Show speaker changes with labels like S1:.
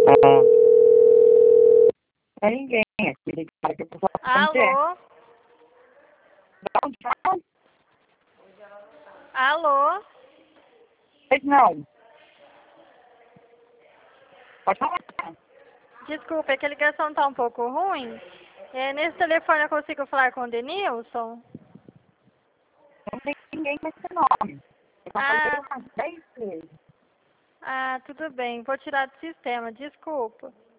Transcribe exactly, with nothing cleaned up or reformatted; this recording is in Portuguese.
S1: É ninguém aqui, cara, que eu tô falando.
S2: Alô?
S1: Não, não,
S2: Alô?
S1: não. Pode falar.
S2: Desculpa, é que a ligação tá um pouco ruim. É, nesse telefone eu consigo falar com o Denilson?
S1: Não tem ninguém com esse nome. Eu já falei
S2: Ah,
S1: umas dez vezes.
S2: ah, tudo bem. Vou tirar do sistema, desculpa.